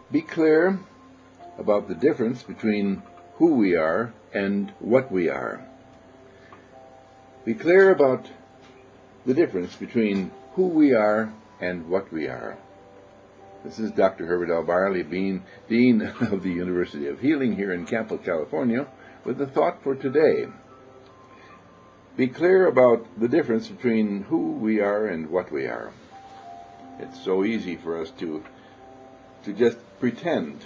Be clear about the difference between who we are and what we are. Be clear about the difference between who we are and what we are. This is Dr. Herbert L. Barley, Dean of the University of Healing here in Campbell, California, with a thought for today. Be clear about the difference between who we are and what we are. It's so easy for us to just pretend,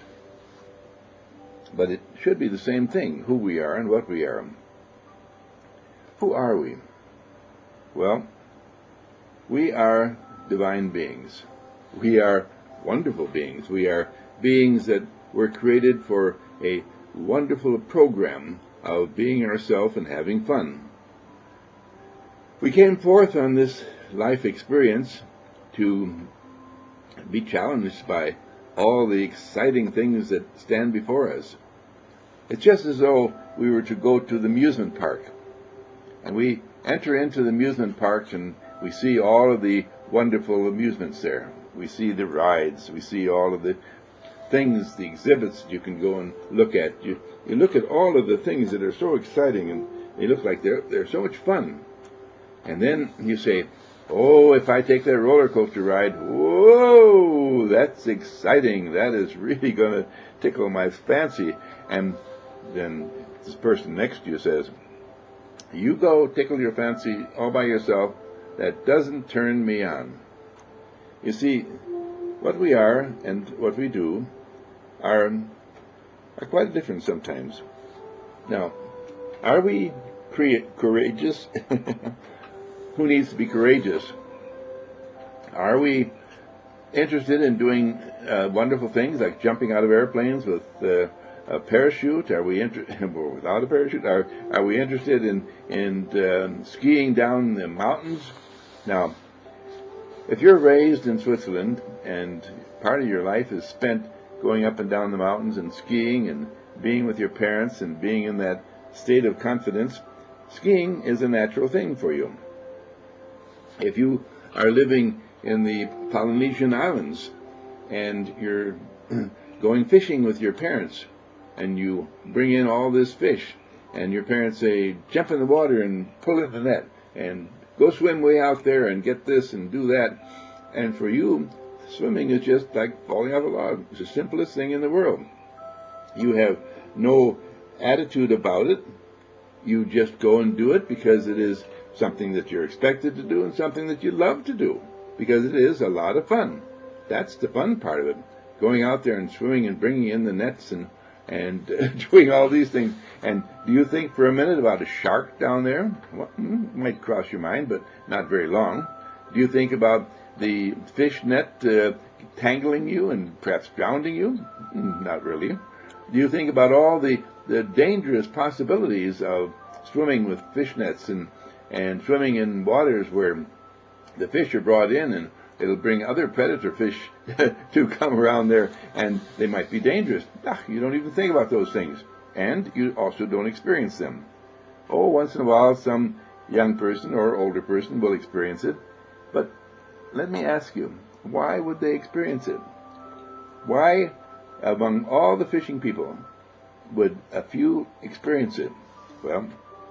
but it should be the same thing, who we are and what we are. Who are we? Well, we are divine beings. We are wonderful beings. We are beings that were created for a wonderful program of being ourselves and having fun. We came forth on this life experience to be challenged by all the exciting things that stand before us. It's just as though we were to go to the amusement park, and we enter into the amusement park and we see all of the wonderful amusements there. We see the rides, we see all of the things, the exhibits you can go and look at. You look at all of the things that are so exciting, and they look like they're so much fun. And then you say, oh, if I take that roller coaster ride, whoa, that's exciting. That is really going to tickle my fancy. And then this person next to you says, you go tickle your fancy all by yourself. That doesn't turn me on. You see, what we are and what we do are quite different sometimes. Now, are we courageous? Who needs to be courageous? Are we interested in doing wonderful things like jumping out of airplanes with a parachute? Are we without a parachute? Are we interested in skiing down the mountains? Now, if you're raised in Switzerland and part of your life is spent going up and down the mountains and skiing and being with your parents and being in that state of confidence, skiing is a natural thing for you. If you are living in the Polynesian Islands and you're going fishing with your parents and you bring in all this fish and your parents say, jump in the water and pull in the net and go swim way out there and get this and do that. And for you, swimming is just like falling off a log. It's the simplest thing in the world. You have no attitude about it. You just go and do it because it is something that you're expected to do and something that you love to do, because it is a lot of fun. That's the fun part of it. Going out there and swimming and bringing in the nets and doing all these things. And do you think for a minute about a shark down there? Well, might cross your mind, but not very long. Do you think about the fish net tangling you and perhaps drowning you? Not really. Do you think about all the dangerous possibilities of swimming with fish nets and swimming in waters where the fish are brought in and it'll bring other predator fish to come around there and they might be dangerous? You don't even think about those things. And you also don't experience them. Oh, once in a while some young person or older person will experience it. But let me ask you, why would they experience it? Why, among all the fishing people, would a few experience it? Well,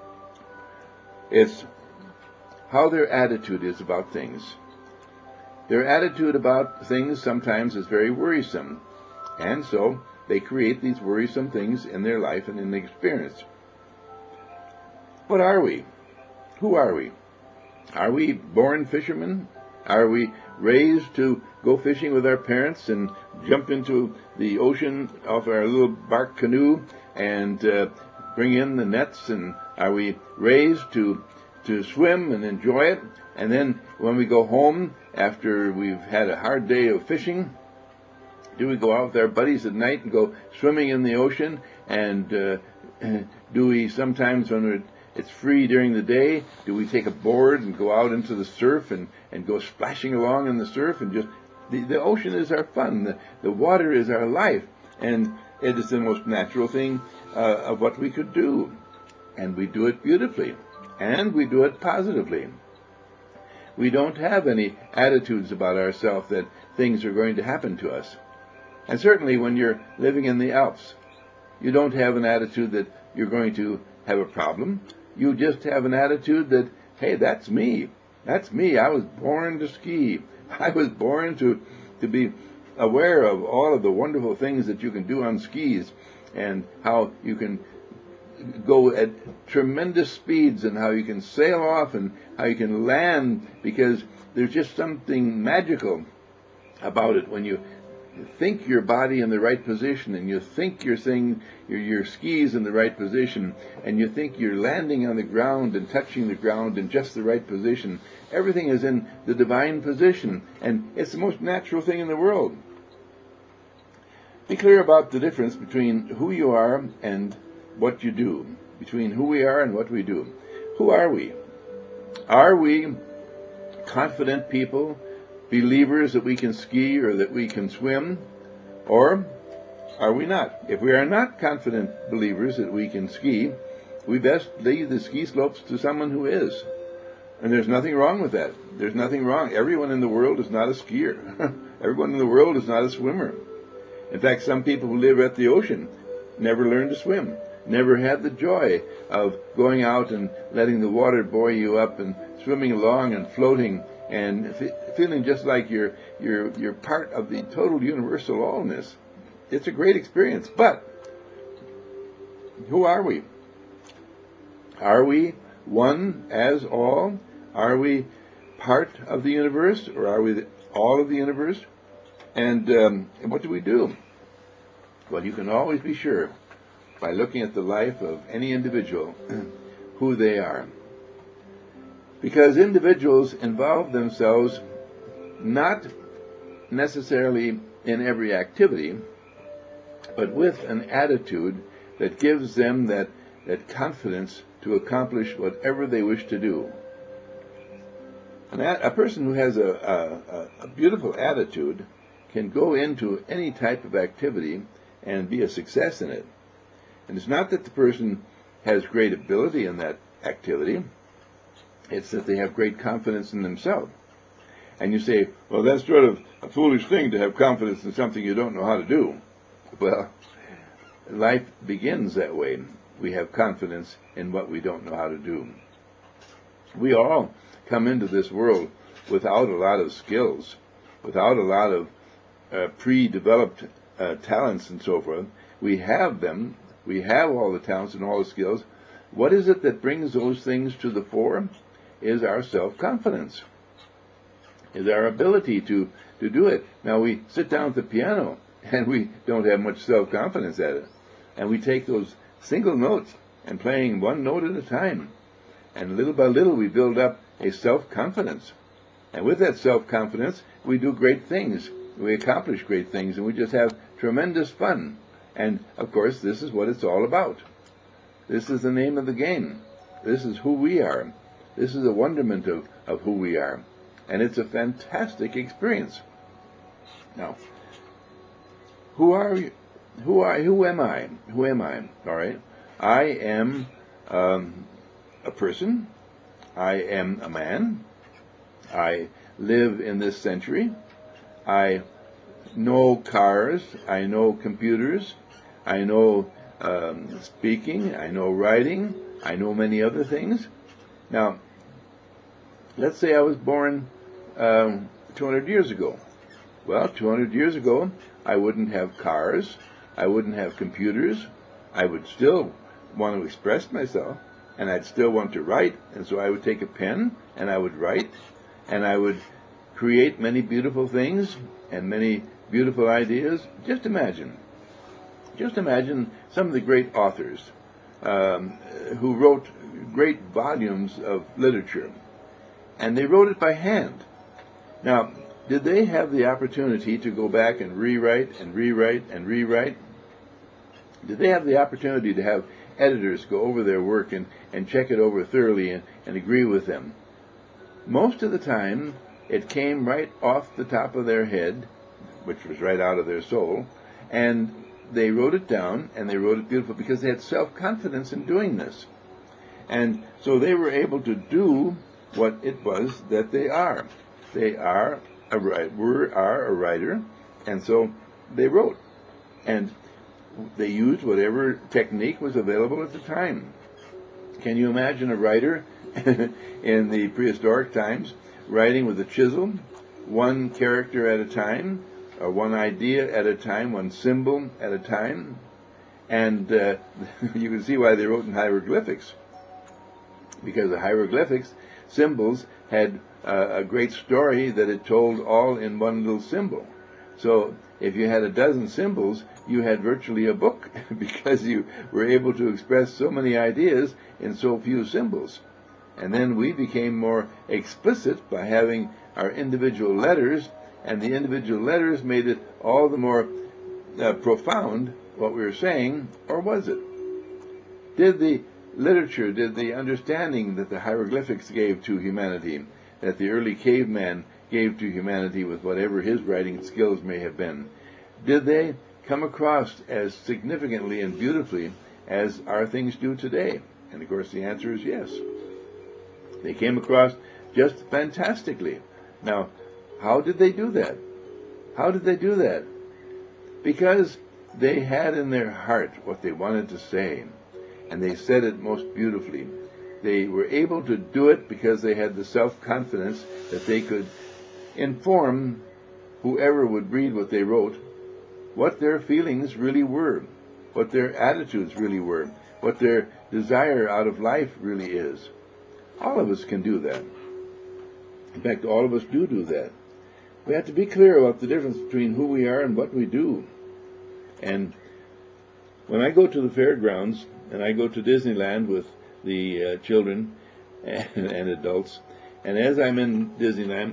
it's how their attitude is about things. Their attitude about things sometimes is very worrisome, and so they create these worrisome things in their life and in the experience. What are we? Who are we? Are we born fishermen? Are we raised to go fishing with our parents and jump into the ocean off our little bark canoe and bring in the nets? And are we raised to swim and enjoy it? And then when we go home after we've had a hard day of fishing, do we go out with our buddies at night and go swimming in the ocean? And do we sometimes, when it's free during the day, do we take a board and go out into the surf and go splashing along in the surf? And just the ocean is our fun. The water is our life. And it is the most natural thing of what we could do. And we do it beautifully. And we do it positively. We don't have any attitudes about ourselves that things are going to happen to us. And certainly when you're living in the Alps, you don't have an attitude that you're going to have a problem. You just have an attitude that, hey, that's me. That's me. I was born to ski. I was born to be aware of all of the wonderful things that you can do on skis and how you can go at tremendous speeds and how you can sail off and how you can land, because there's just something magical about it when you think your body in the right position and you think you're saying your skis in the right position and you think you're landing on the ground and touching the ground in just the right position. Everything is in the divine position, and it's the most natural thing in the world. Be clear about the difference between who you are and what you do, between who we are and what we do. Who are we? Are we confident people, believers that we can ski or that we can swim, or are we not? If we are not confident believers that we can ski, we best leave the ski slopes to someone who is. And there's nothing wrong with that. There's nothing wrong. Everyone in the world is not a skier. Everyone in the world is not a swimmer. In fact, some people who live at the ocean never learned to swim, never had the joy of going out and letting the water buoy you up and swimming along and floating and feeling just like you're part of the total universal allness. It's a great experience. But who are we? Are we one as all? Are we part of the universe, or are we all of the universe? And what do we do? Well, you can always be sure by looking at the life of any individual who they are. Because individuals involve themselves not necessarily in every activity, but with an attitude that gives them that confidence to accomplish whatever they wish to do. And a person who has a beautiful attitude can go into any type of activity and be a success in it. And it's not that the person has great ability in that activity, it's that they have great confidence in themselves. And you say, well, that's sort of a foolish thing to have confidence in something you don't know how to do. Well, life begins that way. We have confidence in what we don't know how to do. We all come into this world without a lot of skills, without a lot of pre-developed talents and so forth. We have them. We have all the talents and all the skills. What is it that brings those things to the fore? Is our self-confidence, is our ability to do it. Now, we sit down at the piano and we don't have much self-confidence at it. And we take those single notes and playing one note at a time. And little by little we build up a self-confidence. And with that self-confidence, we do great things. We accomplish great things, and we just have tremendous fun. And, of course, this is what it's all about. This is the name of the game. This is who we are. This is the wonderment of who we are. And it's a fantastic experience. Now, who are you? Who am I? Who am I? All right. I am a person. I am a man. I live in this century. I know cars. I know computers. I know speaking. I know writing. I know many other things. Now, let's say I was born 200 years ago. Well, 200 years ago, I wouldn't have cars. I wouldn't have computers. I would still want to express myself, and I'd still want to write, and so I would take a pen, and I would write, and I would create many beautiful things and many beautiful ideas. Just imagine some of the great authors who wrote great volumes of literature, and they wrote it by hand. Now, did they have the opportunity to go back and rewrite and rewrite and rewrite? Did they have the opportunity to have editors go over their work and check it over thoroughly and agree with them? Most of the time, it came right off the top of their head, which was right out of their soul, and they wrote it down, and they wrote it beautiful because they had self-confidence in doing this. And so they were able to do what it was that they are. They are a writer, and so they wrote. And they used whatever technique was available at the time. Can you imagine a writer in the prehistoric times writing with a chisel, one character at a time, or one idea at a time, one symbol at a time? And you can see why they wrote in hieroglyphics, because the hieroglyphics, symbols, had a great story that it told all in one little symbol. So if you had a dozen symbols, you had virtually a book because you were able to express so many ideas in so few symbols. And then we became more explicit by having our individual letters, and the individual letters made it all the more profound what we were saying, or was it? Did the literature, did the understanding that the hieroglyphics gave to humanity, that the early caveman gave to humanity with whatever his writing skills may have been, did they come across as significantly and beautifully as our things do today? And of course the answer is yes. They came across just fantastically. Now, how did they do that? How did they do that? Because they had in their heart what they wanted to say, and they said it most beautifully. They were able to do it because they had the self-confidence that they could inform whoever would read what they wrote what their feelings really were, what their attitudes really were, what their desire out of life really is. All of us can do that. In fact, all of us do that. We have to be clear about the difference between who we are and what we do. And when I go to the fairgrounds, and I go to Disneyland with the children and adults, and as I'm in Disneyland,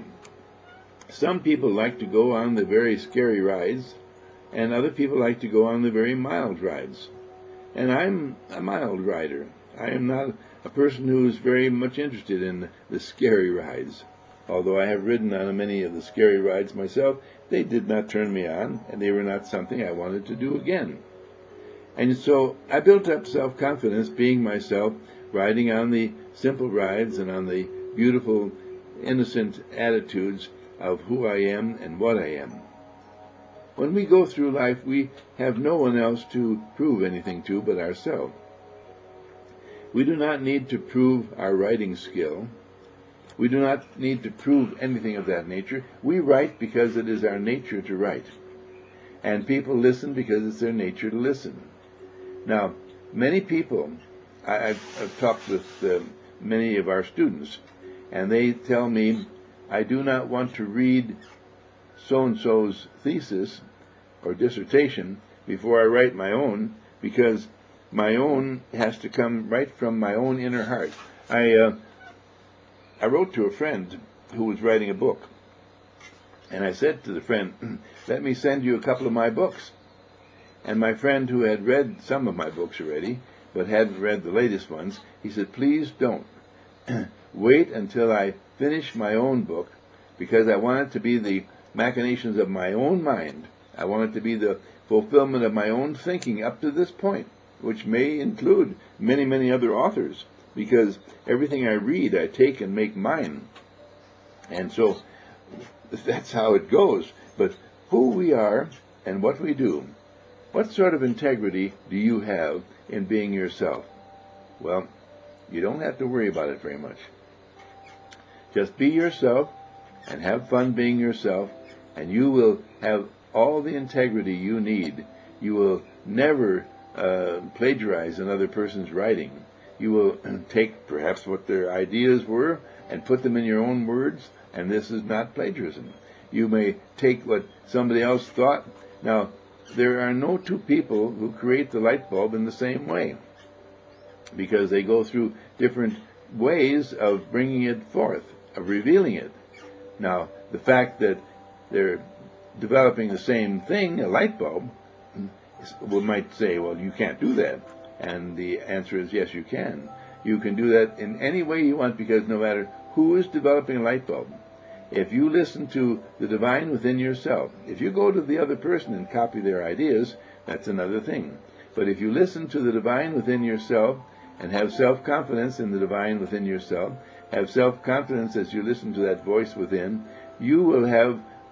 some people like to go on the very scary rides, and other people like to go on the very mild rides. And I'm a mild rider. I am not a person who is very much interested in the scary rides. Although I have ridden on many of the scary rides myself, they did not turn me on, and they were not something I wanted to do again. And so I built up self-confidence being myself, riding on the simple rides and on the beautiful, innocent attitudes of who I am and what I am. When we go through life, we have no one else to prove anything to but ourselves. We do not need to prove our writing skill. We do not need to prove anything of that nature. We write because it is our nature to write. And people listen because it's their nature to listen. Now, many people, I've talked with many of our students, and they tell me, I do not want to read so-and-so's thesis or dissertation before I write my own, because my own has to come right from my own inner heart. I wrote to a friend who was writing a book, and I said to the friend, let me send you a couple of my books. And my friend, who had read some of my books already, but hadn't read the latest ones, he said, please don't. Wait until I finish my own book, because I want it to be the machinations of my own mind. I want it to be the fulfillment of my own thinking up to this point, which may include many, many other authors, because everything I read I take and make mine. And so that's how it goes. But who we are and what we do, what sort of integrity do you have in being yourself? Well, you don't have to worry about it very much. Just be yourself and have fun being yourself, and you will have all the integrity you need. You will never plagiarize another person's writing. You will take perhaps what their ideas were and put them in your own words, and this is not plagiarism. You may take what somebody else thought. Now, there are no two people who create the light bulb in the same way, because they go through different ways of bringing it forth, of revealing it. Now, the fact that they're developing the same thing, a light bulb, we might say, well, you can't do that. And the answer is yes, you can. You can do that in any way you want, because no matter who is developing a light bulb, if you listen to the divine within yourself, if you go to the other person and copy their ideas, that's another thing. But if you listen to the divine within yourself and have self-confidence in the divine within yourself, have self-confidence as you listen to that voice within, you will have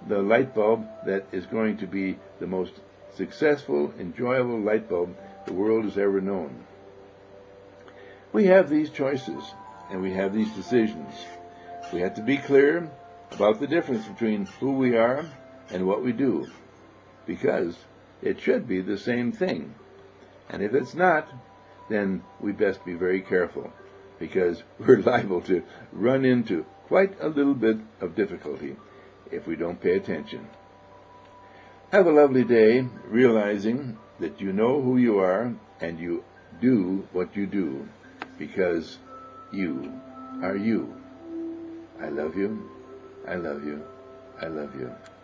the light bulb that is going to be the most successful, enjoyable light bulb the world has ever known. We have these choices, and we have these decisions. We have to be clear about the difference between who we are and what we do, because it should be the same thing. And if it's not, then we best be very careful, because we're liable to run into quite a little bit of difficulty if we don't pay attention. Have a lovely day, realizing that you know who you are and you do what you do, because you are you. I love you. I love you. I love you.